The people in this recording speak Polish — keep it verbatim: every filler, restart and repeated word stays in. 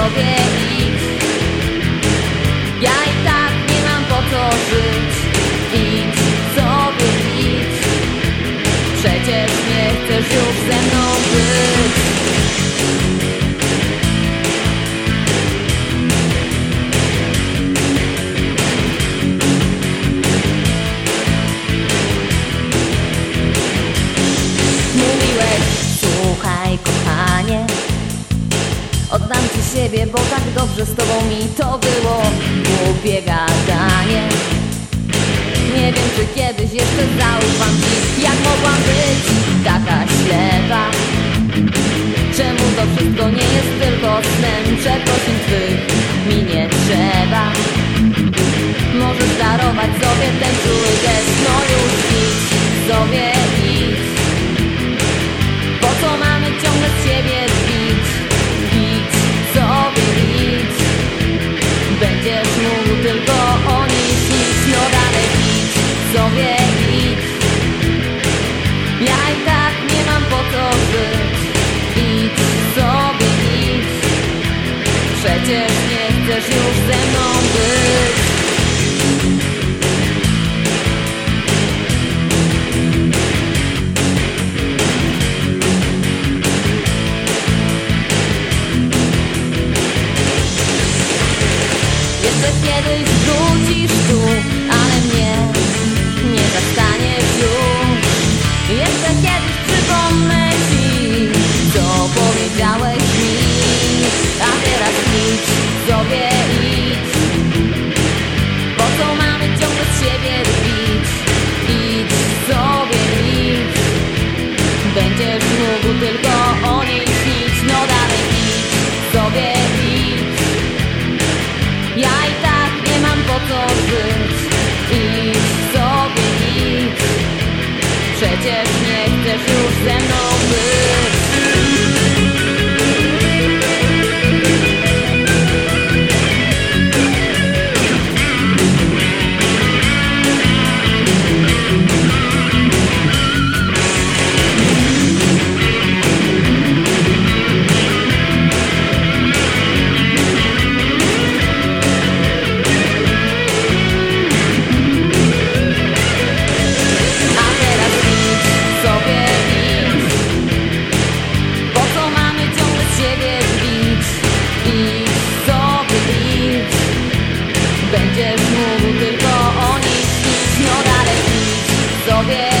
sobie idź. Ja i tak nie mam po co żyć. Idź sobie idź. Przecież nie chcesz już ze mną być. Słuchaj, kochanie, oddam ci siebie, bo tak dobrze z tobą mi to było. Głupie gadanie. Nie wiem, czy kiedyś jeszcze zaufam ci. Jak mogłam być taka ślepa? Czemu to wszystko nie jest tylko snem? Przeprosin twych mi nie trzeba. Możesz darować sobie ten czuły gest. No już idź sobie idź. Po co mamy ciągle z siebie bić? Idź sobie idź. Będziesz mógł tylko o niej śnić. No dalej idź sobie idź. Ja i tak nie mam po co żyć. Idź sobie idź. Przecież nie chcesz już ze mną być. Jeszcze kiedyś wrócisz tu, ale mnie nie zastaniesz już. Jeszcze kiedyś przypomnę ci, co powiedziałeś mi. A teraz idź sobie idź. Po co mamy ciągle z siebie bić? Idź sobie idź. Będziesz mógł tylko o niej śnić. No dalej idź sobie idź. Ja i tak nie mam po co żyć. Idź sobie idź. Przecież nie chcesz już ze mną być. Będziesz mógł tylko o niej śnić. No dalej idź sobie.